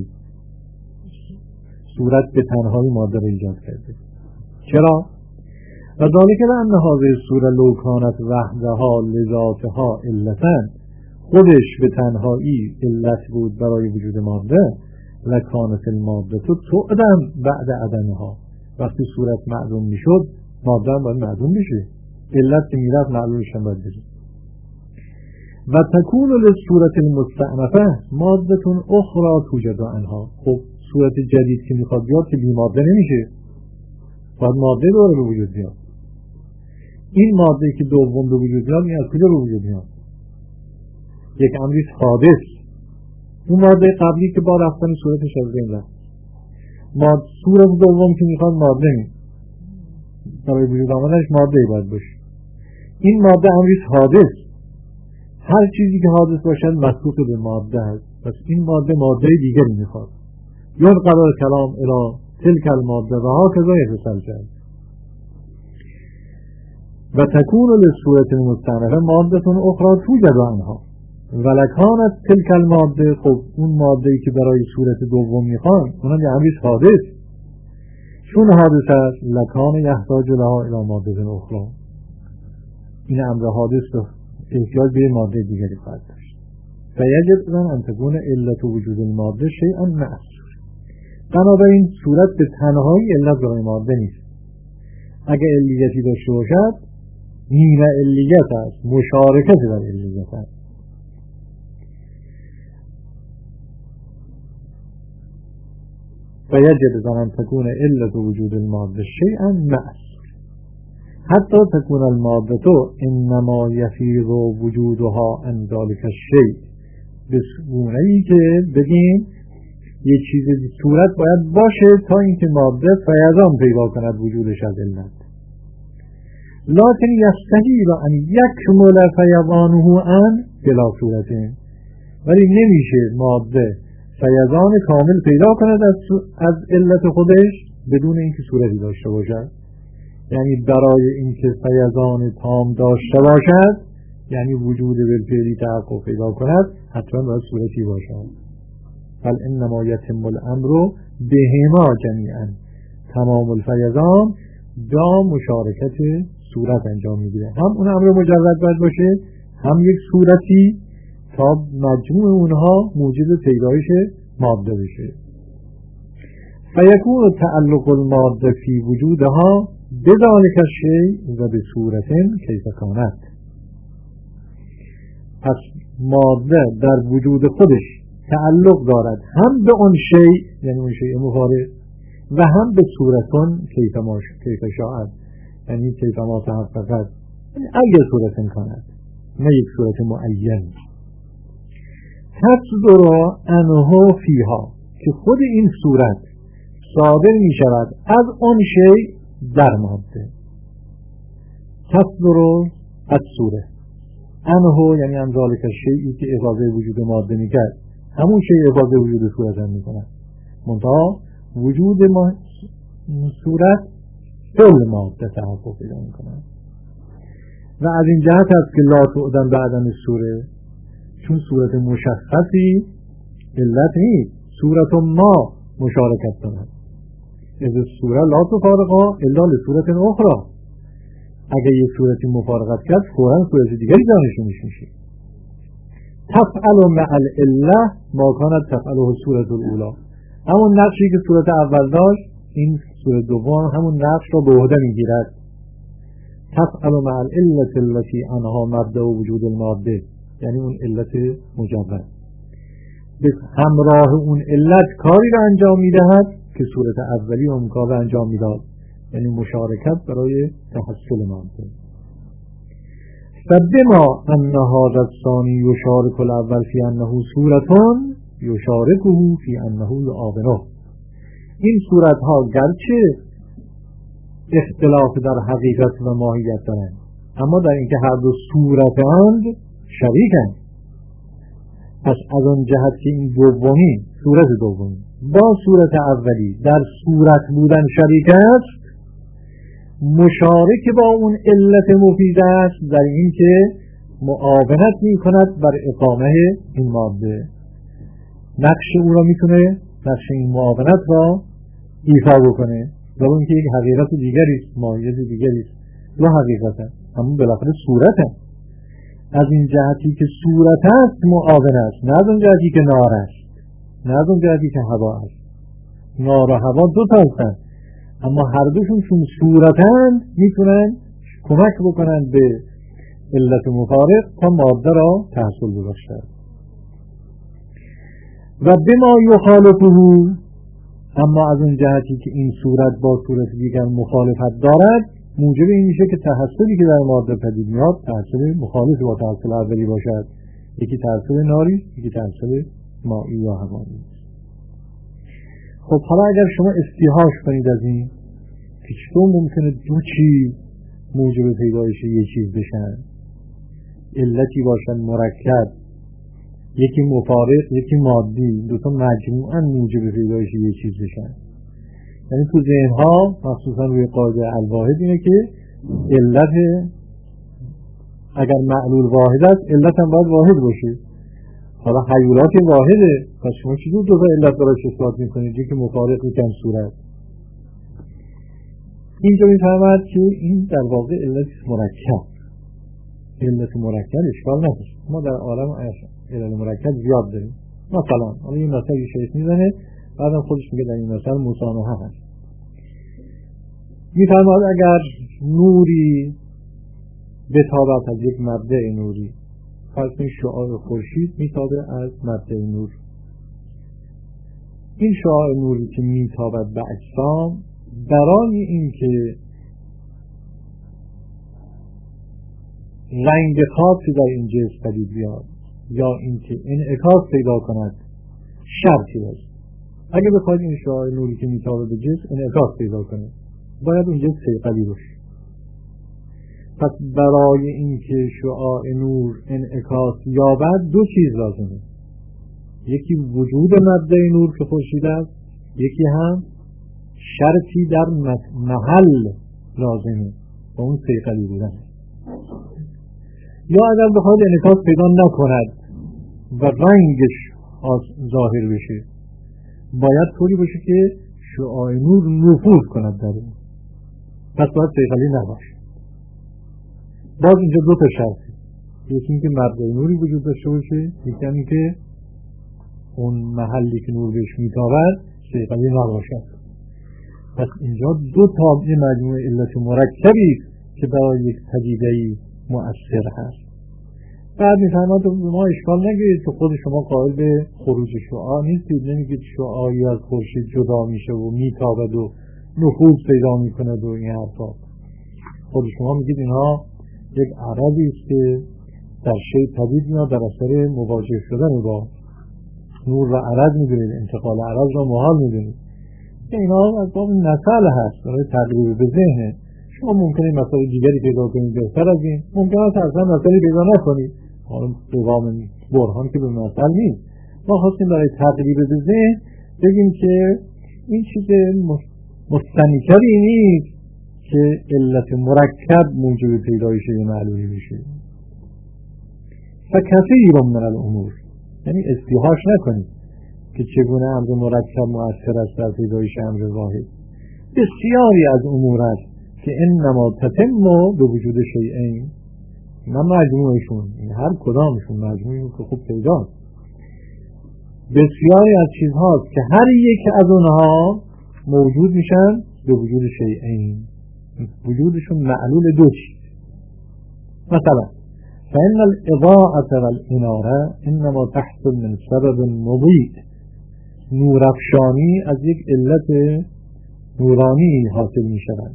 صورت به تنهایی ماده را ایجاد کرده. چرا؟ و ذالک لأن هذه الصوره لو کانت وحدها لذاتها علتا، خودش به تنهایی علت بود برای وجود ماده، لکانت الماده تو تعدم بعد عدمها، وقتی صورت معدوم میشد ماده هم باید معدوم بشه، علت که میرفت معلومش هم باید بشه. و تکون للصورت المستأنفه مادتون اخرى توجد عنها، خب صورت جدید که میخواد بیاد که بی ماده نمیشه، باید ماده دوره به وجود بیاد. این ماده که دوم به وجود بیاد این از کجا به وجود بیاد؟ یک امری حادث، اون ماده قبلی که با رفتن صورتش از بین رفت. ماده صورت دوم که میخواد ماده نی برای وجود آمدنش ماده باید باشه. این ماده امری حادث، هر چیزی که حادث باشد مسبوق به ماده هست، پس این ماده ماده دیگری میخواد. ينقل الكلام الى تلك الماده و هكذا يتسلسل. و تكون للصورة المستأنفة ماده اخرى توجد عنها ولکانت تلك الماده، خب اون ماده‌ای که برای صورت دوم میخوان اونم یه امریش حادث، چون حادث است لکان یحتاج لها الى ماده اخرى، این امر حادث رو احتیاج به ماده دیگری خواهد داشت. و یجب ان تكون علت وجود الماده شیئا معصور، بنابراین صورت به تنهایی علت برای ماده نیست. اگه علیتی داشته باشد نیمه علیت است، مشارکت در علیت است. و یجب ان تكون علت وجود الماده شیئا معصور حتی تكون الماده انما یفیض وجودها عن ذلك الشیء، به گونه‌ای که بگیم یک چیز صورت باید باشه تا اینکه ماده فیضان پیدا کند وجودش از علت، لکن یستحیل ان یکمل فیضانه عن بلا صورت، ولی نمیشه ماده فیضان کامل پیدا کند از, از علت خودش بدون اینکه صورتی داشته باشد. یعنی برای اینکه فیضان تام داشته باشد، یعنی وجود بالفعلی تحقق پیدا کند، حتما باید صورتی باشد. بل انما یتم الامر بهما جمیعا، تمام الفیضان با مشارکت صورت انجام میگیره، هم اون امر مجرد باید باشه، هم یک صورتی تا مجموع اونها موجب پیدایش ماده بشه. فیکون تعلق الماده فی وجودها بذالک الشیء و بصورت کیف کانت، پس ماده در وجود خودش تعلق دارد هم به اون شیء، یعنی اون شیء مفارق، و هم به صورتون کیف ما کیف شاءت، یعنی کیف ما تحققت، اگر صورت کند، نه یک صورت معین. تصدر انه فیها، که خود این صورت صادر می شود از اون شیء در ماده. تصدر از صورت انه یعنی انزال که شیئی که اضافه وجود ماده می کرد، همون شیء اضافه وجود صورت هم می کند، منتها وجود ما صورت کل ماده تحقق پیدا می کند. و از این جهت است که لا تعدم بعدن صورت، چون صورت مشخصی علت نیست، صورت ما مشارکت کند. از صورت لا تفارقا الا لصورت اخرى، اگر یک صورتی مفارقت کرد فوراً صورت دیگری جانشینش میشه. تفعل مع العله ما کانت تفعله صورت الاولی، همون نقشی که صورت اول داشت این صورت دوم همون نقش را به عهده میگیرد. تفعل مع العله التي عنها مبدأ وجود الماده، یعنی اون علت مجرد به همراه اون علت کاری را انجام میدهد که صورت اولی اون کار را انجام میداد، یعنی مشارکت برای تحصل ماده. فبما ان هذا الثانی یشارک الاول فی انه صورتون یشارکه فی انه یعاونه، این صورت ها گرچه اختلاف در حقیقت و ماهیت دارند، اما در اینکه هر دو صورتند شریکند. پس از اون جهت که این دومی صورت دومی با صورت اولی در صورت بودن شریک است، مشارک با اون علت مفید است در این که معاونت می کند بر اقامه این ماده، نقش او را میتونه نقش این معاونت را ایفا بکنه، و اون که یک حقیقت دیگری است، ماهیت دیگری است، دو حقیقت است اما بالاخره صورت است. از این جهتی که صورت است معاون است، نه از اون جهتی که نار است، نه از اون جهتی که هوا است. نار و هوا دو تا هستند، اما هر دوشون چون صورتند میتونن کمک بکنن به علت مفارق تا ماده را تحصل ببخشد. و بما یخالفه، اما از اون جهتی که این صورت با صورت دیگر مخالفت دارد، موجب این میشه که تحصلی که در ماده پدید میاد تحصل مخالف با تحصل اولی باشد، یکی تحصل ناری، یکی تحصل مائی یا هوایی. خب حالا اگر شما استیحاش کنید از این که چطور ممکنه دو چیز موجب پیدایش یک چیز بشن، علتی باشن مرکب، یکی مفارق یکی مادی، دوتا مجموعاً موجب پیدایش یک چیز بشن. یعنی تو ذهنها مخصوصا روی قاعده الواحد اینه که علت اگر معلول واحد است علت هم باید واحد باشه. حالا حیولات واحده، پس شما چجور دو تا علت براش اثبات میکنید؟ یکی مفارق یکم صورت. اینجا میفهمد که این در واقع علت مرکب، علت مرکب اشکال نداره. ما در عالم علت مرکب زیاد داریم. مثلا حالا این مثلا یه شیخ میزنه بعدم خودش میگه در این مثلا مسامحه هست. میفرماد اگر نوری بتابد از یک مبدأ نوری، فرض کنید شعاع خورشید میتابه از مبدأ نور، این شعاع نوری که میتابد به اجسام، برای اینکه رنگ خاصی در این جسم پدید بیاد یا اینکه انعکاس پیدا کند شرطی است. اگه بخواید این شعاع نوری که میتابه به جسم انعکاس پیدا کنه باید اون جسم صیقلی باشه. پس برای اینکه شعاع نور انعکاس یابد دو چیز لازمه، یکی وجود مبدأ نور که خورشید است، یکی هم شرطی در محل لازمه و اون صیقلی بودن. یا اگر بخواید انعکاس پیدا نکند و رنگش ظاهر بشه باید طوری باشه که شعاع نور نفوذ کند در اون، پس باید صیقلی نباشه. باز اینجا دو تا شرطه، یکی اینکه مبدأ نوری وجود داشته باشه، یکی هم اینکه اون محلی که نور بهش میتابد صیقلی نباشد. پس اینجا دو تا مجموعه علت مرکبی که برای یک پدیده‌ای مؤثر هست. بعد میفهمد ما اشکال نگیرید که خود شما قائل به خروج شعاع نیستید، نمیگید شعاعی از خورشید جدا میشه و میتابد و نفوذ پیدا میکند و این حرفا. خود شما میگید اینها یک عرضی است که در شی پدید میاد در اثر مواجه شدن با نور و عرض میدونید، انتقال عرض را محال میدونید. اینا از باب نسل هست، برای تقریب به ذهنه. شما ممکنه مسائل دیگری پیدا کنید بهتر از این، ممکنه اصلا مسائلی پیدا نکنید، حالا دوام برهان که به مسئله نیست. ما خواستیم برای تقریب به ذهن بگیم که این چیز مستنکری نیست که علت مرکب موجب پیدایش معلولی میشه. فکثیر من الامور، یعنی استیحاش نکنید که چگونه امر مرکب مؤثر است در پیدایش امر واحد. بسیاری از امور است که انما تتم به وجود شیئین، نه مجموعشون، هر کدامشون مجموعی که خوب پیداست. بسیاری از چیزهاست که هر یک از اونها موجود میشن به وجود شیئین، وجودشون معلول دو چیز. مثلا فإن الإضاءة والإنارة إنما تحصل من سبب مضيء، نورافشانی از یک علت نورانی حاصل می شود،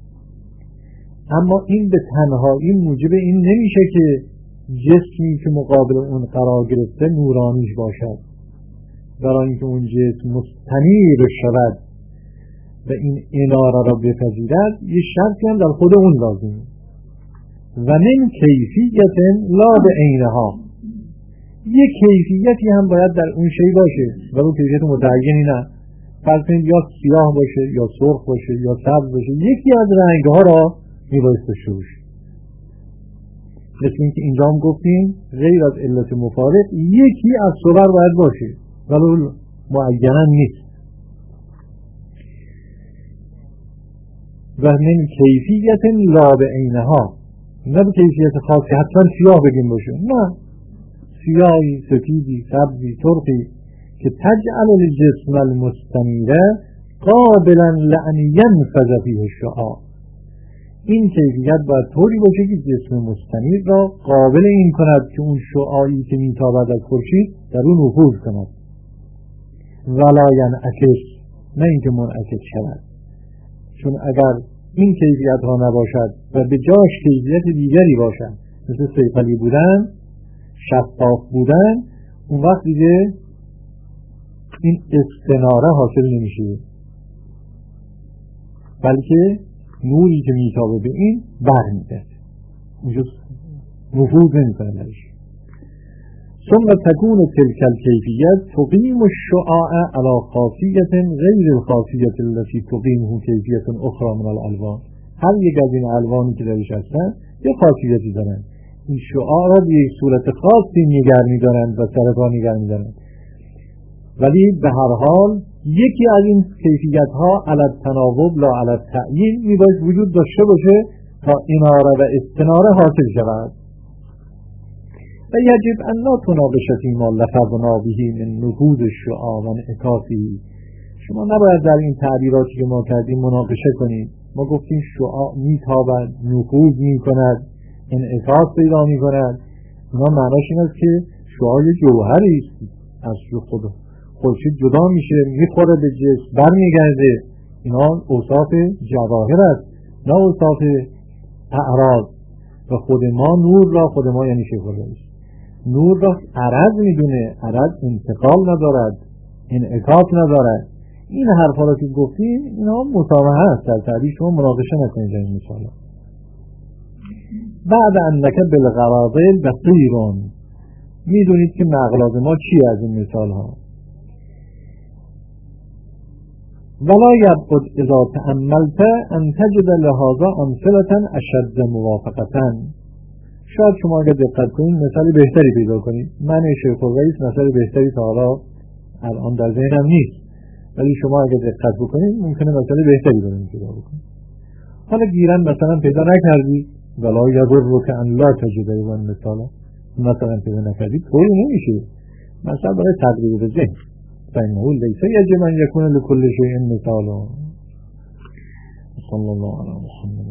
اما این به تنهایی موجب این نمیشه که جسمی که مقابل اون قرار گرفته نورانیش باشد. برای اینکه اون جسم مستنیر شود و این اناره را بپذیرد یه شرطی هم در خود اون لازمه. و من کیفیت لا به عینها، یه کیفیتی هم باید در اون شی باشه و اون کیفیت متعینی نه. فرض کنید یا سیاه باشه یا سرخ باشه یا سبز باشه، یکی از رنگها را میبایست داشته باشه. مثل اینکه اینجا هم گفتیم غیر از علت مفارق یکی از صور باید باشه ولی معینا نیست. و من کیفیت لا به عینها، نه به کیفیت خاصی حتما سیاه بگیم باشه، نه، سیاهی، سفیدی، سبزی، سرخی که تجعل الجسم المستنیره قابلا لأن ینفذ فیه الشعاع. این کیفیت باید طوری باشه که جسم مستنیر را قابل این کند که اون شعاعی که میتابد از خورشید در اون نفوذ کند، ولا ینعکس، نه اینکه منعکس شود. چون اگر این کیفیت ها نباشد و به جاش کیفیت دیگری باشد، مثل صیقلی بودن، شفاف بودن، اون وقت دیگه این استناره حاصل نمیشه، بلکه نوری که میتابه به این بر میده، اونجا نفوذ نمیکنه درش. ثم تكون تلك الكيفية تقيم الشعاع على خاصية غير الخاصية التي تقيمه كيفية أخرى من الألوان. هر یک از این الوانی که درش هستن یه خاصیتی دارن، این شعاع را به یک صورت خاصی نگه می‌دارن و سرپا نگه می‌دارن، ولی به هر حال یکی از این کیفیت‌ها علی التناوب لا علی التعیین میباید وجود داشته باشه تا اناره و استناره حاصل شود. و یجب ان لا تناقشتی ما لفظنا به من نفوذ الشعاع و انعکاسه. شما نباید در این تعبیراتی که ما کردیم مناقشه کنید. ما گفتیم شعاع میتابد، نفوذ میکند، انعکاس پیدا میکند. اینا معناش این است که شعاع جوهری است، از خود خورشید جدا میشه، میخوره به جسم، برمیگرده. اینا اوصاف جواهر است، نه اوصاف اعراض. و خود ما نور را، خود ما یعنی شیخ الله است، نور را عرض میدونه، عرض انتقال ندارد، انعکاس ندارد. این حرفا را که گفتیم اینا مسامحه است، در تعبیر شما مناقشه نکنید این مثالا. بعد انک بالغراضل بصیرون، میدونید که مغلاظ ما چی از این مثال ها. ولا یبعد اذا تأملت ان تجد لهذا امثلة اشد موافقة. شاید شما اگر دقت کنید مثال بهتری پیدا کنید. من شیخ الرئیس مثال بهتری تا حالا الان در ذهنم نیست، ولی شما اگر دقت بکنید ممکنه مثال بهتری برای پیدا بکنید. حالا گیرن مثلا پیدا نکردید، ولا یضرک ان لا تجد این مثال، مثلا پیدا نکردید طوری نمیشه. مثلا برای تقریب به ذهن فإنه ليس يجب أن يكون لكل شيء مثالا. صلى الله عليه وسلم.